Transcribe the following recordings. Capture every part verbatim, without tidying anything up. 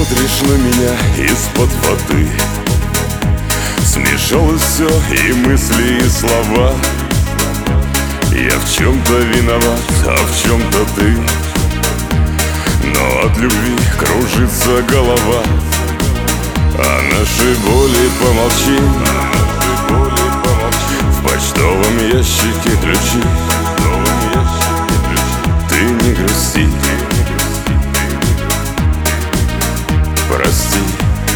смотришь на меня из-под воды. Смешалось все, и мысли, и слова. Я в чем-то виноват, а в чем-то ты. Но от любви кружится голова. О нашей боли помолчим. В почтовом ящике ключи. Ты не грусти. Прости.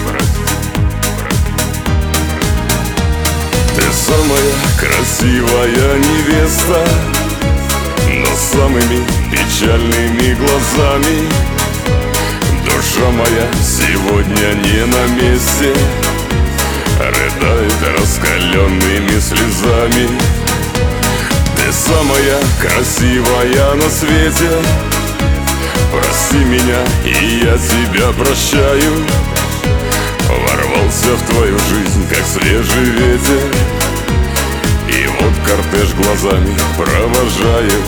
Ты самая красивая невеста, но самыми печальными глазами. Душа моя сегодня не на месте, рыдает раскаленными слезами. Ты самая красивая на свете. Прости меня, и я тебя прощаю. Ворвался в твою жизнь, как свежий ветер, и вот кортеж глазами провожаю.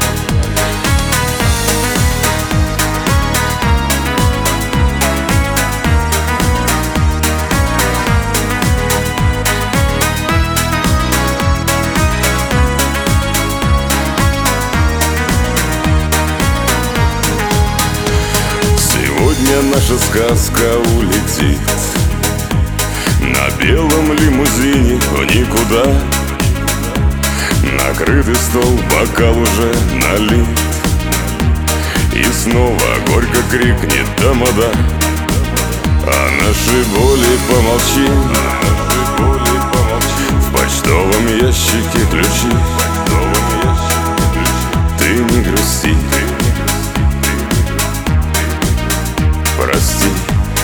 Сегодня наша сказка улетит на белом лимузине в никуда. Накрытый стол, бокал уже налит, и снова горько крикнет тамада. О нашей боли помолчим. В почтовом ящике ключи. Ты не грусти. Прости.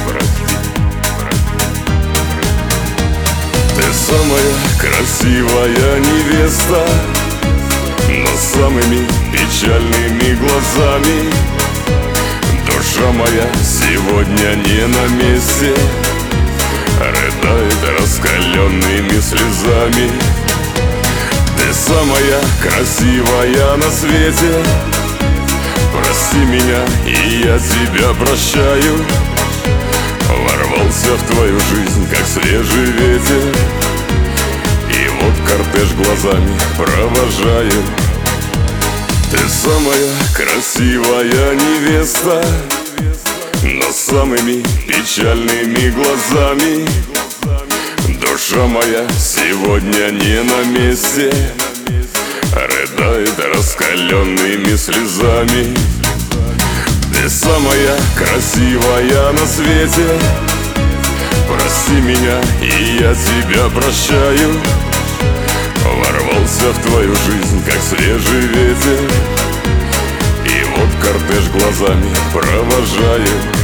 Ты самая красивая невеста, но самыми печальными глазами. Душа моя сегодня не на месте, рыдает раскаленными слезами. Ты самая красивая на свете. Прости меня, и я тебя прощаю. Ворвался в твою жизнь, как свежий ветер, и вот кортеж глазами провожаю. Ты самая красивая невеста, но самыми печальными глазами. Душа моя сегодня не на месте, рыдает раскаленными слезами. Ты самая красивая на свете. Прости меня, и я тебя прощаю. Ворвался в твою жизнь, как свежий ветер, и вот кортеж глазами провожаю.